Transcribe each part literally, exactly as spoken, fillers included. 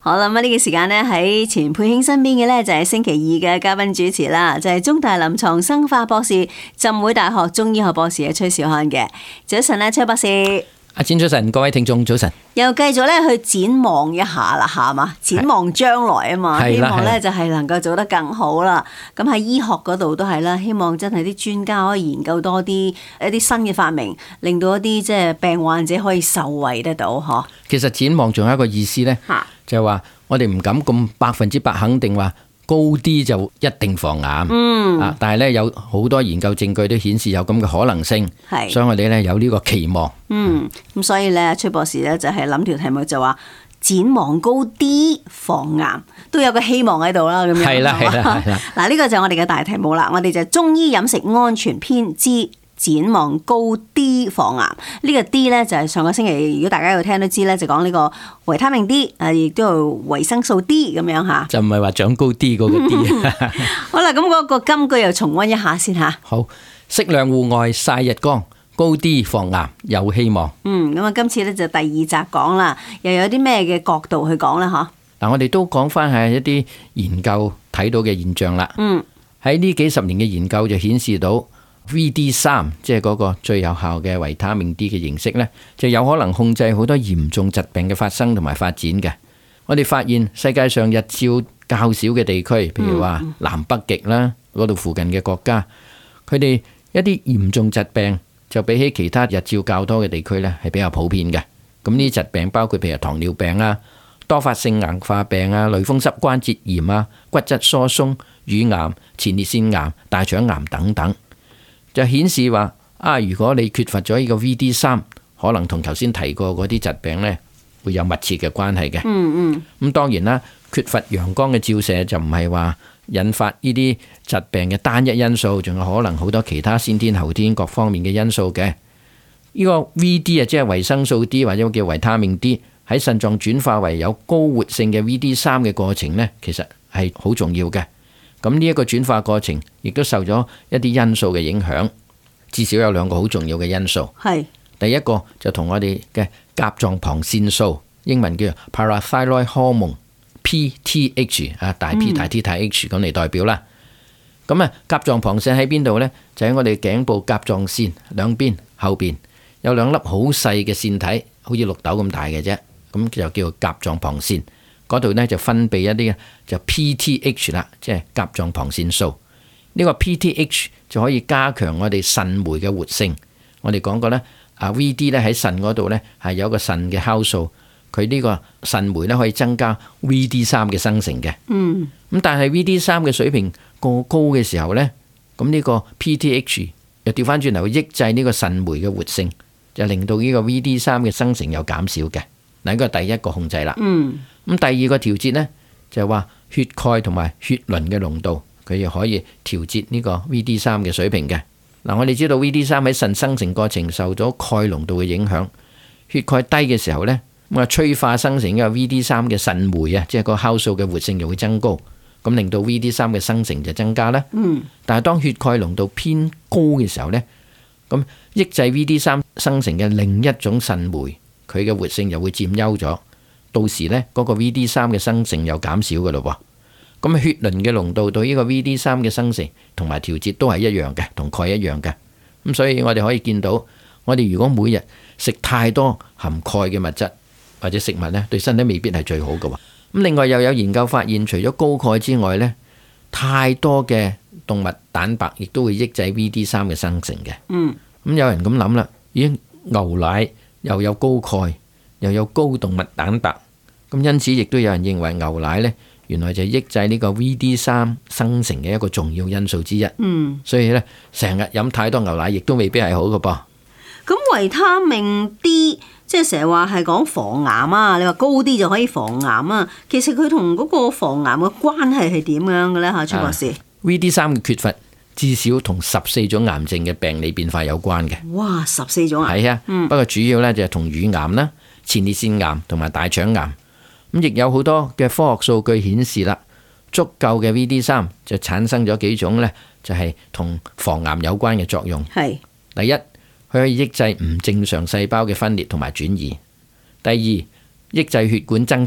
好啦，咁呢個時間咧喺錢佩卿身邊嘅咧就係星期二嘅嘉賓主持啦，就係、是、中大臨床生化博士、浸會大學中醫學博士嘅崔兆漢嘅。早晨咧，崔博士。 阿錢早晨，各位聽眾早晨。 又繼續咧去展望一下啦，係嘛？展望將來啊嘛，希望咧就係能夠做得更好啦。咁喺醫學嗰度都係啦，希望真係啲專家可以研究多啲一啲新嘅發明，令到一啲即係病患者可以受惠得到嗬。 其實展望仲有一個意思咧，就係話我哋唔敢咁百分之百肯定話高啲就一定防癌。嗯啊，但係咧有好多研究證據都顯示有咁嘅可能性，係，所以我哋咧有呢個期望。嗯，咁所以咧，崔博士咧就係諗條題目就話展望高啲防癌，都有個希望喺度啦。咁樣係啦係啦係啦。嗱，呢個就係我哋嘅大題目啦。我哋就中醫飲食安全篇之展望高啲防癌。呢、這個 D 咧就係上個星期，如果大家有聽都知咧，就講呢個維他命 D， 誒亦都有維生素 D 咁樣吓。就唔係話長高啲嗰個 D。好啦，咁嗰個金句又重溫一下先吓。好，適量戶外曬日光，高啲防癌有希望。嗯，咁啊，今次咧就第二集講啦，又有啲咩嘅角度去講啦？吓，嗱，我哋都講翻係一啲研究睇到嘅現象啦。嗯，喺呢幾十年嘅研究就顯示到。V D 三 即係嗰個最有效嘅維他命 D 嘅形式呢，就有可能控制好多嚴重疾病嘅發生同埋發展嘅。我哋發現世界上日照較少嘅地區，譬如話南北極啦，嗰度附近嘅國家，佢哋一啲嚴重疾病就比起其他日照較多嘅地區呢係比較普遍嘅。咁呢啲疾病包括譬如糖尿病啊、多發性硬化病啊、類風濕關節炎啊、骨質疏鬆、乳癌、前列腺癌、大腸癌等等。就顯示話啊，如果你缺乏咗呢個 V D 三，可能同頭先提過嗰啲疾病呢會有密切嘅關係嘅。嗯嗯。咁當然啦，缺乏陽光嘅照射就唔係話引發呢啲疾病嘅單一因素，仲有可能好多其他先天後天各方面嘅因素嘅。呢個 V D 啊，即係維生素 D 或者叫維他命 D， 喺腎臟轉化為有高活性嘅 V D 三嘅過程呢，其實係好重要嘅。咁呢一個轉化過程，亦都受咗一啲因素嘅影響，至少有兩個好重要嘅因素。係第一個就同我哋嘅甲狀旁腺素，英文叫 parathyroid hormone（P T H） 啊，大 P 大 T 大 H 咁嚟代表啦。咁啊，甲狀旁腺喺邊度呢？就喺我哋頸部甲狀腺兩邊後邊有兩粒好細嘅腺體，好似綠豆咁大嘅啫，咁就叫甲狀旁腺。嗰度呢就分泌一啲就 P T H 啦，即係甲狀旁腺素。呢個 P T H 就可以加強我哋腎酶嘅活性。我哋講過呢，啊 V D 咧喺腎嗰度呢係有一個腎嘅酵素，佢呢個腎酶呢可以增加 V D 三嘅生成嘅。嗯。咁但係 V D 三嘅水平過高嘅時候呢，咁呢個 P T H 又調翻轉頭抑制呢個腎酶嘅活性，就令到呢個 V D 三嘅生成有減少嘅。嗱，呢個第一個控制啦。嗯。咁第二個調節呢，就係話血鈣同埋血磷嘅濃度，佢又可以調節呢個 V D 三嘅水平嘅。嗱，我哋知道 V D 三喺腎生成過程受咗鈣濃度嘅影響，血鈣低嘅時候呢，咁啊催化生成嘅 V D 三嘅腎酶啊，即係個酵素嘅活性就會增高，咁令到 V D 三嘅生成就增加啦。嗯。但係當血鈣濃度偏高嘅時候呢，咁抑制 V D 三生成嘅另一種腎酶，佢嘅活性就會佔優咗。到時呢，嗰個 V D 三嘅生成又減少嘅咯喎，咁血磷嘅濃度對呢個 V D 三嘅生成同埋調節都係一樣嘅，同鈣一樣嘅。咁所以我哋可以見到，我哋如果每日食太多含鈣嘅物質或者食物呢，對身體未必係最好嘅喎。咁另外又有研究發現，除咗高鈣之外呢，太多嘅動物蛋白亦都會抑制 V D 三嘅生成嘅。嗯。咁有人咁諗啦，咦，牛奶又有高鈣，又有高動物蛋白，咁因此亦都有人認為牛奶呢，原來就係抑制呢個 V D 三生成嘅一個重要因素之一。嗯，所以呢，成日飲太多牛奶亦都未必係好嘅噃。咁維他命 D 即係成日話係講防癌啊，你話高啲就可以防癌啊，其實佢同嗰個防癌嘅關係係點樣嘅呢？嚇，崔博士。V D 三嘅缺乏至少同十四種癌症嘅病理變化有關嘅。哇，十四種癌。係啊，嗯、不過主要呢就係同乳癌啦、前列腺癌同埋大腸癌。咁亦有好多嘅科學數據顯示啦，足夠嘅 V D 三就產生咗幾種呢，就係同防癌有關嘅作用。係第一，佢可以抑制唔正常細胞嘅分裂同埋轉移；第二，抑制血管增生，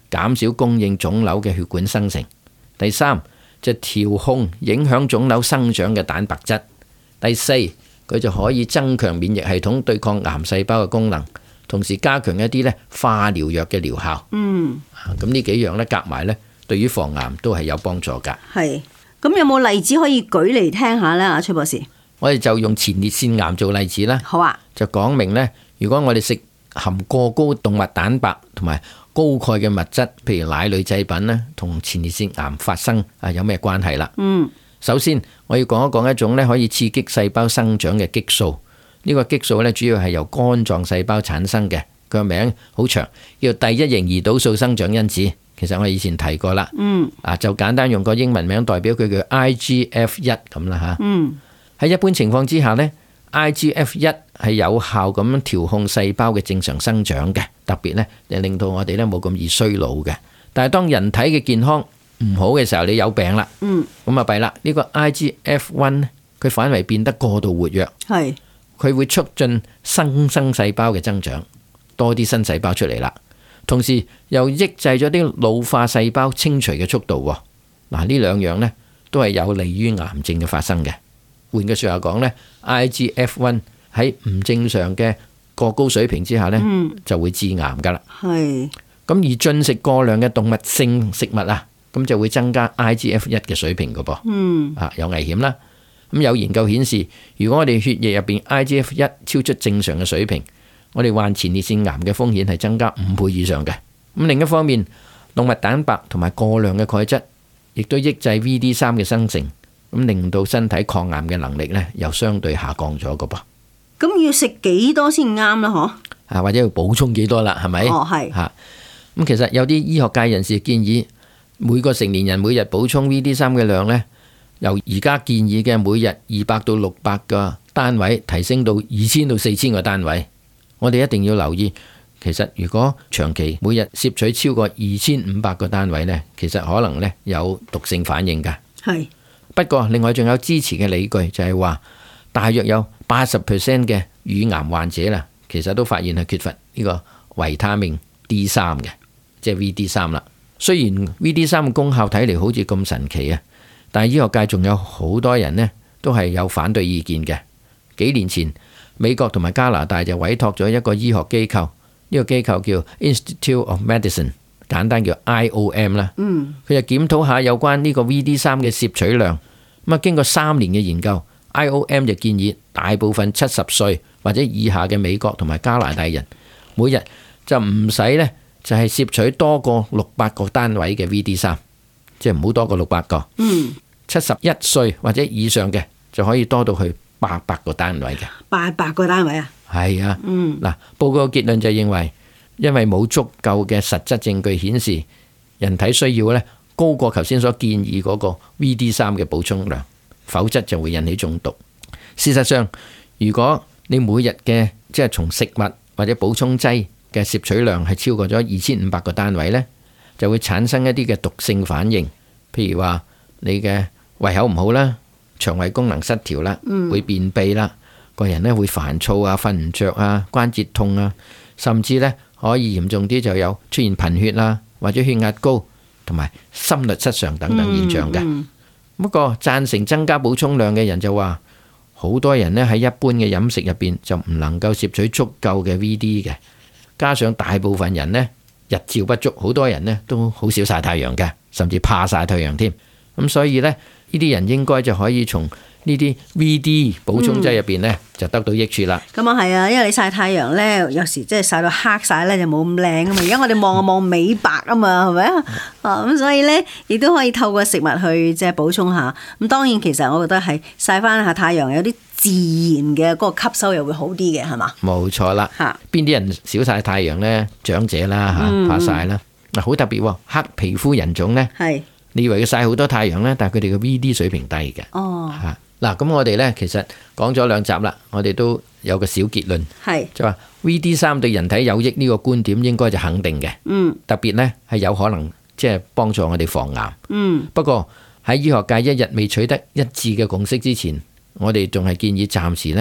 減少供應腫瘤嘅血管生成。第三就調控影響腫瘤生長嘅蛋白質。第四，佢就可以增強免疫系統對抗癌細胞嘅功能，同時加強一啲咧化療藥嘅療效。 嗯， 咁呢幾樣咧夾埋咧，對於防癌都係有幫助㗎。 係，咁有冇例子可以舉嚟聽下呢？阿崔博士， 我哋就用前列腺癌做例子啦。 好啊， 就講明呢，如果我哋食含過高動物蛋白同埋高鈣嘅物質，譬如奶類製品呢，同前列腺癌發生啊有咩關係啦？ 嗯，首先我要講一講一種咧可以刺激細胞生長嘅激素。呢、這個激素咧主要係由肝臟細胞產生嘅，佢個名好長，叫第一型胰島素生長因子。其實我以前提過啦。嗯，啊就簡單用個英文名代表佢叫 I G F 一咁啦嚇。嗯，喺一般情況之下呢，I G F 一係有效咁調控細胞嘅正常生長嘅，特別呢，就令到我哋呢冇咁易衰老嘅。但係當人體嘅健康唔好嘅時候，你有病啦，嗯，咁啊弊啦。呢個 I G F 一佢反為變得過度活躍，係佢會促進新生細胞嘅增長，多啲新細胞出嚟啦，同時又抑制咗啲老化細胞清除嘅速度。嗱，呢兩樣呢都係有利於癌症嘅發生嘅。換句說話講呢， I G F 一喺唔正常嘅過高水平之下呢，嗯、就會致癌噶啦。係咁而進食過量嘅動物性食物啊，咁就會增加 I G F 一嘅水平噶噃。嗯，啊有危險啦。咁有研究顯示，如果我哋血液入邊 I G F 一超出正常嘅水平，我哋患前列腺癌嘅風險係增加五倍以上嘅。咁另一方面，動物蛋白同埋過量嘅鈣質，亦都抑制 V D 三嘅生成。咁令到身體抗癌嘅能力咧，又相對下降咗個噃。咁要食幾多先啱啦？嗬？啊，或者要補充幾多啦？係咪？哦，係。嚇，咁其實有啲醫學界人士建議，每個成年人每日補充 V D 三嘅量咧，由而家建議嘅每日二百到六百個單位，提升到二千到四千個單位。我哋一定要留意，其實如果長期每日攝取超過二千五百個單位咧，其實可能咧有毒性反應㗎。係。不過另外仲有支持嘅理據，就係話大約有八十 percent 嘅乳癌患者啦，其實都發現係缺乏呢個維他命 D 三嘅，即係 V D 三啦。雖然 V D 三嘅功效睇嚟好似咁神奇啊，但係醫學界仲有好多人呢都係有反對意見嘅。幾年前美國同埋加拿大就委託咗一個醫學機構，呢個機構叫 Institute of Medicine，簡單叫 I O M 啦。嗯，佢就檢討下有關呢個 V D 三嘅攝取量。咁啊，經過三年嘅研究 ，I O M 就建議大部分七十歲或者以下嘅美國同埋加拿大人，每日就唔使呢，就係攝取多過六百個單位嘅 V D 三，即係唔好多過六百個。嗯，七十一歲或者以上嘅就可以多到去八百個單位嘅。八百個單位啊？係啊。嗯。嗱，報告結論就認為，因為冇足夠嘅實質證據顯示人體需要呢，高過頭先所建議嗰個 V D 三嘅補充量，否則就會引起中毒。事實上，如果你每日嘅即係從食物或者補充劑嘅攝取量係超過咗二千五百個單位呢，就會產生一啲嘅毒性反應，譬如話你嘅胃口唔好啦，腸胃功能失調啦，會便秘啦，個人呢會煩躁啊、瞓唔着啊、關節痛啊，甚至呢可以嚴重啲就有出現貧血啦，或者血壓高，同埋心律失常等等現象嘅。嗯嗯、不過贊成增加補充量嘅人就話，好多人呢喺一般嘅飲食入邊就唔能夠攝取足夠嘅 V D 嘅，加上大部分人呢日照不足，好多人呢都好少曬太陽嘅，甚至怕曬太陽添。咁所以呢，呢啲人應該就可以從呢啲 V D 補充劑入邊呢就得到益處啦。咁啊係啊，因為你曬太陽呢，有時即係曬到黑曬呢，就冇咁靚啊嘛。而家我哋望啊望美白啊嘛，係咪啊？啊咁所以呢，亦都可以透過食物去即係補充下。咁當然其實我覺得係曬翻下太陽有啲自然嘅嗰個吸收又會好啲嘅，係嘛？冇錯啦。嚇，邊啲人少曬太陽呢？長者啦嚇，怕曬啦。嗱，好特別喎，黑皮膚人種呢，係你以為佢曬好多太陽呢，但係佢哋嘅 V D 水平低嘅。哦。嚇。嗱，咁我哋咧其實講咗兩集啦，我哋都有個小結論，係就話 V D 三對人體有益呢個觀點應該就肯定嘅，嗯，特別咧係有可能即係幫助我哋防癌，嗯，不過喺醫學界一日未取得一致嘅共識之前，我哋仲係建議暫時咧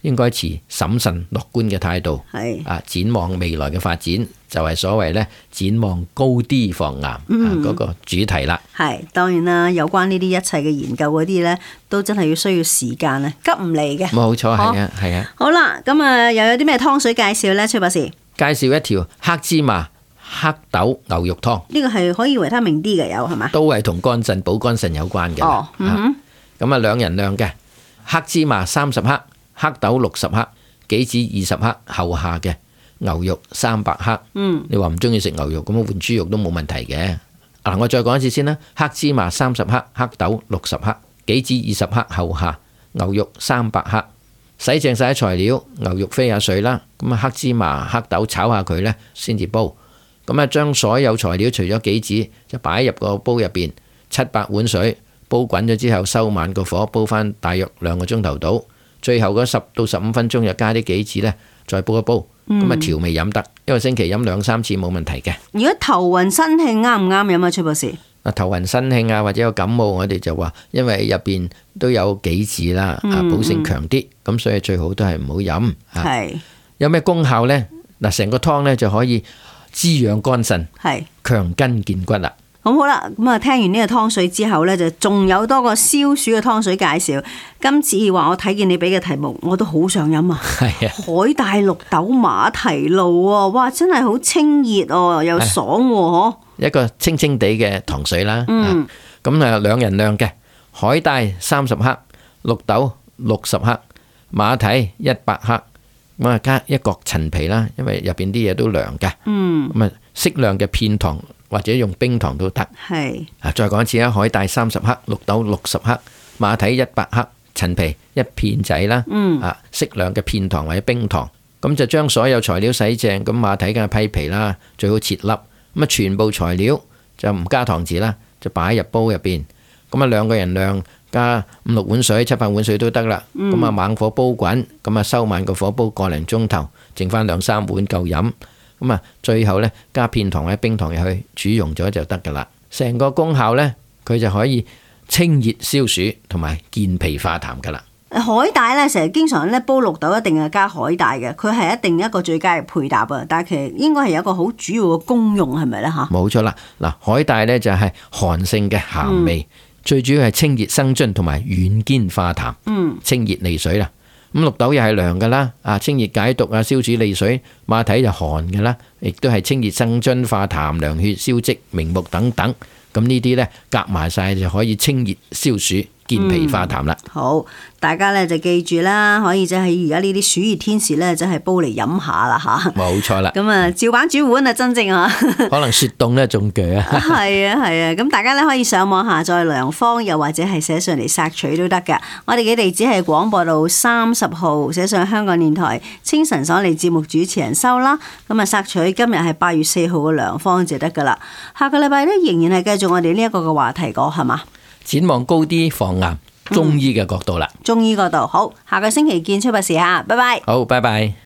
應該持審慎樂觀嘅態度，係啊，展望未來嘅發展，就係所謂咧展望高啲防癌嗰、嗯啊嗰個主題啦。 係當然啦，有關呢啲一切嘅研究嗰啲咧，都真係要需要時間啊，急唔嚟嘅。 冇錯，係啊，係啊。 好啦，咁啊又有啲咩湯水介紹咧？崔博士介紹一條黑芝麻黑豆牛肉湯， 呢個係可以維他命 D 嘅，有係嘛？都係同肝腎補肝腎有關嘅。 哦，嗯咁啊兩人量嘅黑芝麻三十克。黑豆六十克，杞子二十克，後下嘅牛肉三百克。嗯，你話唔中意食牛肉，咁換豬肉都冇問題嘅。嗱，我再講一次先啦。黑芝麻三十克，黑豆六十克，杞子二十克，後下牛肉三百克。洗淨晒材料，牛肉飛下水啦。咁啊，黑芝麻、黑豆炒下佢呢，先至煲。咁啊，將所有材料除咗杞子，就擺入個煲入邊，七百碗水煲滾咗之後，收慢個火，煲翻大約兩個鐘頭到。最後嗰十到十五分鐘就加啲杞子咧，再煲一煲，咁啊調味飲得，一個星期飲兩三次冇問題嘅。 如果頭暈身慶啱唔啱飲啊？崔博士， 啊頭暈身慶啊，或者有感冒，我哋就話，因為入邊都有杞子啦，啊補性強啲，咁所以最好都係唔好飲。係有咩功效咧？嗱，成個湯咧就可以滋養肝腎，係強筋健骨啦。 咁好啦，咁啊聽完呢個湯水之後呢，就仲有多個消暑嘅湯水介紹。今次話我睇見你俾嘅題目，我都好想飲啊！係啊，海帶綠豆馬蹄露啊，哇，真係好清熱哦，又爽喎！ 一個清清地嘅糖水啦。嗯，咁啊兩人量嘅海帶三十克，綠豆六十克，馬蹄一百克，咁啊加一角陳皮啦，因為入邊啲嘢都涼嘅。嗯，咁啊適量嘅片糖。或者用冰糖都得。係啊，再講一次啦，海帶三十克，綠豆六十克，馬蹄一百克，陳皮一片仔啦。嗯，啊，適量嘅片糖或者冰糖，咁就將所有材料洗淨。咁馬蹄嘅批皮啦，最好切粒。咁啊，全部材料就唔加糖字啦，就擺入煲入邊。咁啊，兩個人量加五六碗水，七八碗水都得啦。咁啊，猛火煲滾，咁啊收慢個火煲個零鐘頭，剩翻兩三碗夠飲。咁啊，最後咧加片糖或者冰糖入去煮溶咗就得噶啦。成個功效咧，佢就可以清熱消暑同埋健脾化痰噶啦。 海帶咧成日經常咧煲綠豆一定係加海帶嘅，佢係一定一個最佳嘅配搭啊。但係其實應該係有一個好主要嘅功用，係咪咧吓？冇錯啦，嗱，海帶咧就係寒性嘅鹹味，嗯、最主要係清熱生津同埋軟堅化痰，嗯，清熱利水啦。咁綠豆又係涼噶啦，啊清熱解毒啊，消暑利水；馬蹄就寒噶啦，亦都係清熱生津、化痰、涼血、消積、明目等等。咁呢啲呢，夾埋晒就可以清熱消暑、健脾化痰啦。 好，大家咧就記住啦，可以就係而家呢啲暑熱天時咧，就係煲嚟飲下啦吓。 冇錯啦。 咁啊，照板煮碗啊，真正啊。 可能雪凍咧仲鋸啊。 係啊係啊，咁大家咧可以上網下載良方，又或者係寫上嚟索取都得㗎。我哋嘅地址係廣播道三十號，寫上香港電台清晨爽利節目主持人收啦。咁啊，索取今日係八月四號嘅良方就得噶啦。下個禮拜咧仍然係繼續我哋呢一個嘅話題講係嘛？ 展望高啲防癌中醫嘅角度啦， 中醫角度好，下個星期見，崔博士吓，拜拜。 好，拜拜。